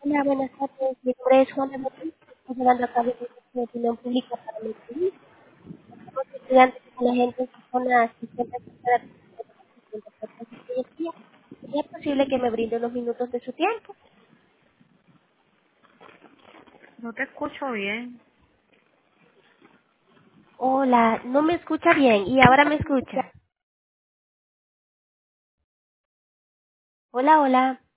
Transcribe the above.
Hola, buenas tardes. Mi nombre es Juan de Botín. Estoy llevando a cabo de opinión pública para mi país. Somos estudiantes con la gente en zona asistente de psicología. ¿Sería posible que me brinde unos minutos de su tiempo? No te escucho bien. Hola, no me escucha bien y ahora me escucha. Hola, hola.